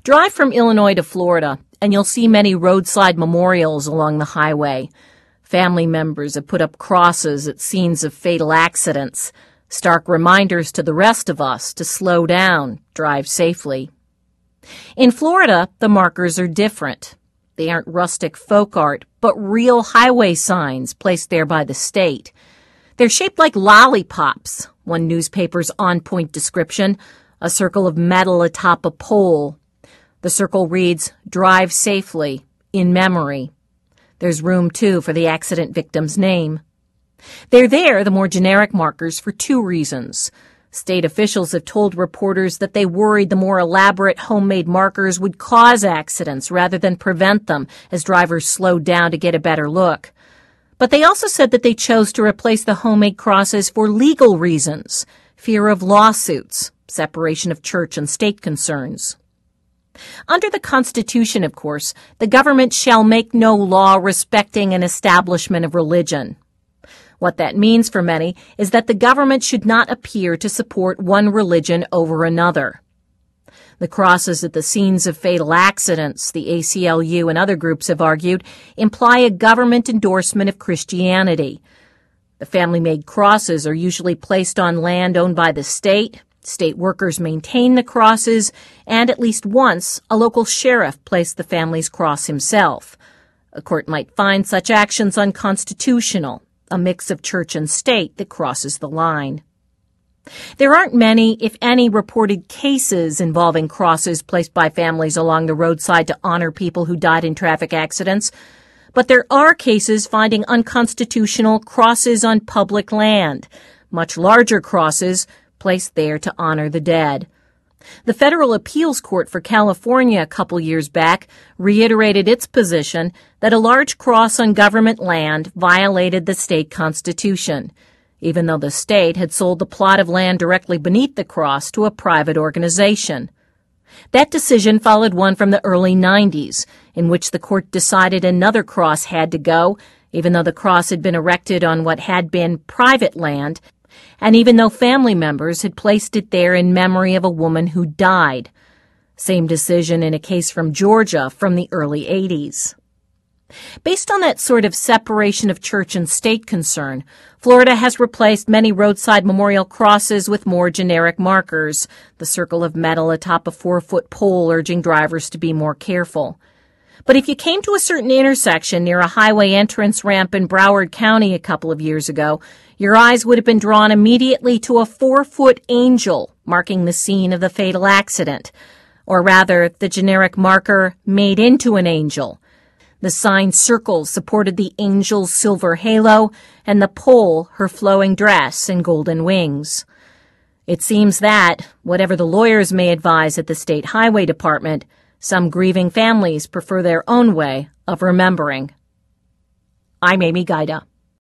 Drive from Illinois to Florida, and you'll see many roadside memorials along the highway. Family members have put up crosses at scenes of fatal accidents, stark reminders to the rest of us to slow down, drive safely. In Florida, the markers are different. They aren't rustic folk art, but real highway signs placed there by the state. They're shaped like lollipops, one newspaper's on-point description, a circle of metal atop a pole. The circle reads, "Drive safely, in memory." There's room, too, for the accident victim's name. They're there, the more generic markers, for two reasons. State officials have told reporters that they worried the more elaborate homemade markers would cause accidents rather than prevent them as drivers slowed down to get a better look. But they also said that they chose to replace the homemade crosses for legal reasons, fear of lawsuits, separation of church and state concerns. Under the Constitution, of course, the government shall make no law respecting an establishment of religion. What that means for many is that the government should not appear to support one religion over another. The crosses at the scenes of fatal accidents, the ACLU and other groups have argued, imply a government endorsement of Christianity. The family-made crosses are usually placed on land owned by the state. State workers maintain the crosses, and at least once, a local sheriff placed the family's cross himself. A court might find such actions unconstitutional, a mix of church and state that crosses the line. There aren't many, if any, reported cases involving crosses placed by families along the roadside to honor people who died in traffic accidents, but there are cases finding unconstitutional crosses on public land, much larger crosses placed there to honor the dead. The Federal Appeals Court for California a couple years back reiterated its position that a large cross on government land violated the state constitution, even though the state had sold the plot of land directly beneath the cross to a private organization. That decision followed one from the early 90s, in which the court decided another cross had to go, even though the cross had been erected on what had been private land, and even though family members had placed it there in memory of a woman who died. Same decision in a case from Georgia from the early 80s. Based on that sort of separation of church and state concern, Florida has replaced many roadside memorial crosses with more generic markers, the circle of metal atop a 4-foot pole urging drivers to be more careful. But if you came to a certain intersection near a highway entrance ramp in Broward County a couple of years ago, your eyes would have been drawn immediately to a 4-foot angel marking the scene of the fatal accident, or rather, the generic marker made into an angel. The sign circle supported the angel's silver halo, and the pole her flowing dress and golden wings. It seems that, whatever the lawyers may advise at the State Highway Department, some grieving families prefer their own way of remembering. I'm Amy Gaida.